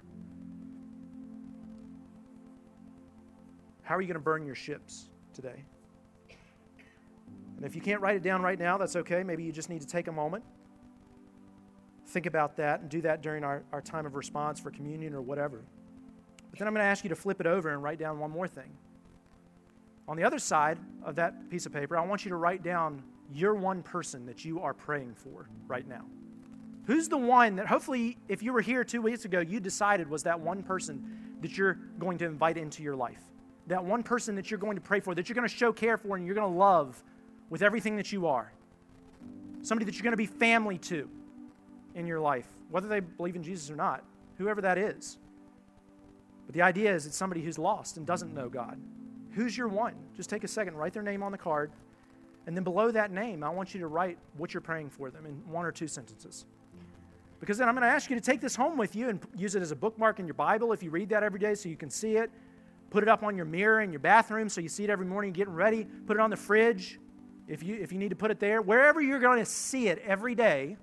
How are you going to burn your ships today? And if you can't write it down right now, that's okay. Maybe you just need to take a moment. Think about that and do that during our time of response for communion or whatever. But then I'm going to ask you to flip it over and write down one more thing. On the other side of that piece of paper, I want you to write down your one person that you are praying for right now. Who's the one that hopefully, if you were here 2 weeks ago, you decided was that one person that you're going to invite into your life? That one person that you're going to pray for, that you're going to show care for, and you're going to love with everything that you are. Somebody that you're going to be family to in your life, whether they believe in Jesus or not, whoever that is. But the idea is it's somebody who's lost and doesn't know God. Who's your one? Just take a second, write their name on the card, and then below that name, I want you to write what you're praying for them in 1 or 2 sentences. Because then I'm going to ask you to take this home with you and use it as a bookmark in your Bible if you read that every day so you can see it. Put it up on your mirror in your bathroom so you see it every morning getting ready. Put it on the fridge if you need to put it there. Wherever you're going to see it every day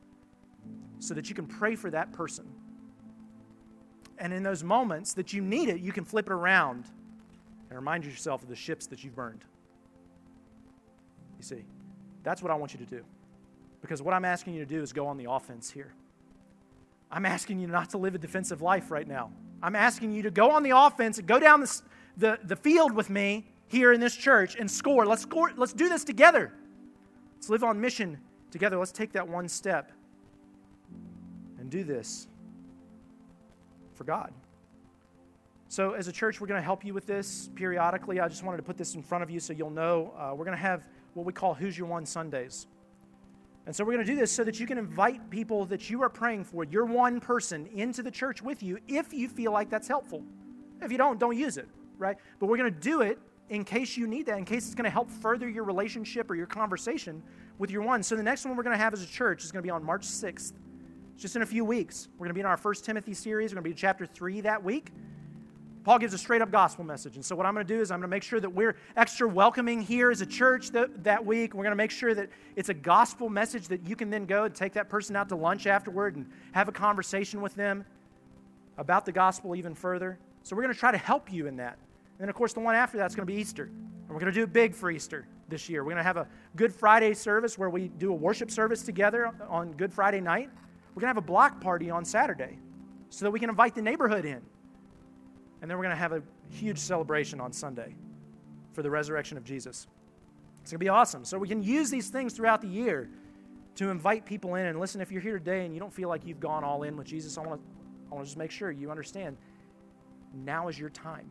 so that you can pray for that person. And in those moments that you need it, you can flip it around and remind yourself of the ships that you've burned. You see, that's what I want you to do. Because what I'm asking you to do is go on the offense here. I'm asking you not to live a defensive life right now. I'm asking you to go on the offense and go down the field with me here in this church and score. Let's do this together. Let's live on mission together. Let's take that one step and do this for God. So as a church, we're going to help you with this periodically. I just wanted to put this in front of you so you'll know. We're going to have what we call Who's Your One Sundays. And so we're going to do this so that you can invite people that you are praying for, your one person, into the church with you if you feel like that's helpful. If you don't use it, right? But we're going to do it in case you need that, in case it's going to help further your relationship or your conversation with your one. So the next one we're going to have as a church is going to be on March 6th. It's just in a few weeks. We're going to be in our 1 Timothy series. We're going to be in chapter 3 that week. Paul gives a straight-up gospel message. And so what I'm going to do is I'm going to make sure that we're extra welcoming here as a church that week. We're going to make sure that it's a gospel message that you can then go and take that person out to lunch afterward and have a conversation with them about the gospel even further. So we're going to try to help you in that. And then, of course, the one after that's going to be Easter. And we're going to do it big for Easter this year. We're going to have a Good Friday service where we do a worship service together on Good Friday night. We're going to have a block party on Saturday so that we can invite the neighborhood in. And then we're going to have a huge celebration on Sunday for the resurrection of Jesus. It's going to be awesome. So we can use these things throughout the year to invite people in. And listen, if you're here today and you don't feel like you've gone all in with Jesus, I want to just make sure you understand now is your time.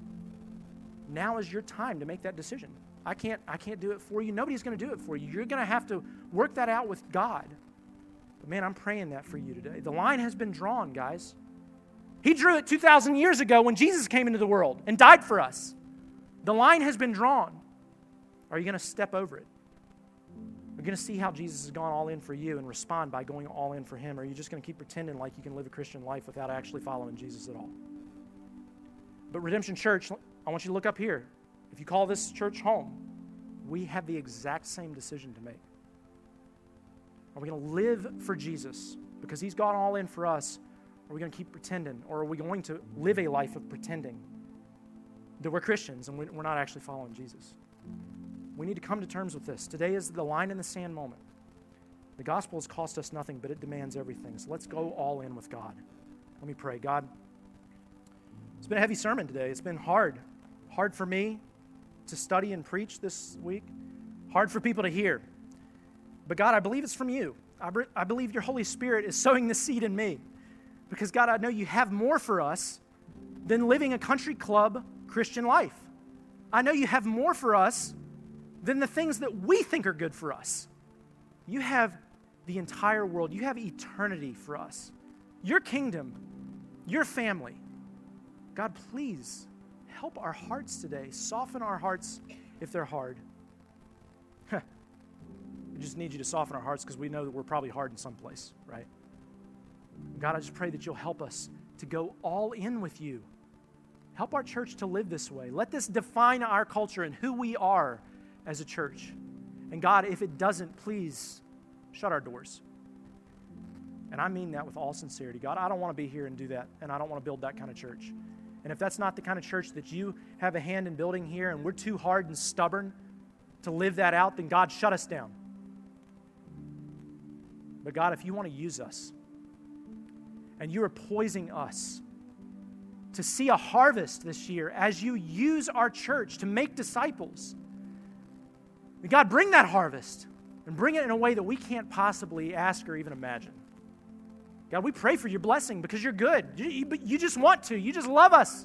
Now is your time to make that decision. I can't do it for you. Nobody's going to do it for you. You're going to have to work that out with God. But man, I'm praying that for you today. The line has been drawn, guys. He drew it 2,000 years ago when Jesus came into the world and died for us. The line has been drawn. Are you going to step over it? Are you going to see how Jesus has gone all in for you and respond by going all in for him? Or are you just going to keep pretending like you can live a Christian life without actually following Jesus at all? But Redemption Church, I want you to look up here. If you call this church home, we have the exact same decision to make. Are we going to live for Jesus because he's gone all in for us? Are we going to keep pretending? Or are we going to live a life of pretending that we're Christians and we're not actually following Jesus? We need to come to terms with this. Today is the line in the sand moment. The gospel has cost us nothing, but it demands everything. So let's go all in with God. Let me pray. God, it's been a heavy sermon today. It's been hard. Hard for me to study and preach this week. Hard for people to hear. But God, I believe it's from you. I believe your Holy Spirit is sowing the seed in me. Because, God, I know you have more for us than living a country club Christian life. I know you have more for us than the things that we think are good for us. You have the entire world. You have eternity for us. Your kingdom, your family. God, please help our hearts today. Soften our hearts if they're hard. We just need you to soften our hearts because we know that we're probably hard in some place, right? God, I just pray that you'll help us to go all in with you. Help our church to live this way. Let this define our culture and who we are as a church. And God, if it doesn't, please shut our doors. And I mean that with all sincerity. God, I don't want to be here and do that, and I don't want to build that kind of church. And if that's not the kind of church that you have a hand in building here and we're too hard and stubborn to live that out, then God, shut us down. But God, if you want to use us, and you are poising us to see a harvest this year as you use our church to make disciples. God, bring that harvest and bring it in a way that we can't possibly ask or even imagine. God, we pray for your blessing because you're good. You just want to. You just love us.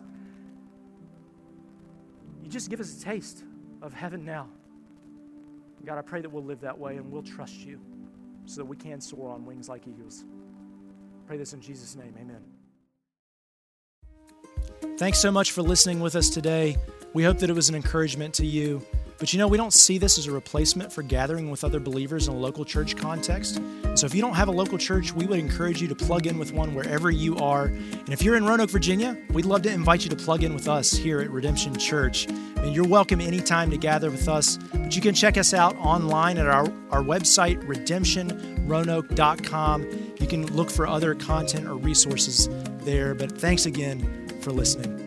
You just give us a taste of heaven now. God, I pray that we'll live that way and we'll trust you so that we can soar on wings like eagles. Pray this in Jesus' name. Amen. Thanks so much for listening with us today. We hope that it was an encouragement to you. But we don't see this as a replacement for gathering with other believers in a local church context. So if you don't have a local church, we would encourage you to plug in with one wherever you are. And if you're in Roanoke, Virginia, we'd love to invite you to plug in with us here at Redemption Church. And you're welcome anytime to gather with us. But you can check us out online at our website, redemptionroanoke.com. You can look for other content or resources there. But thanks again for listening.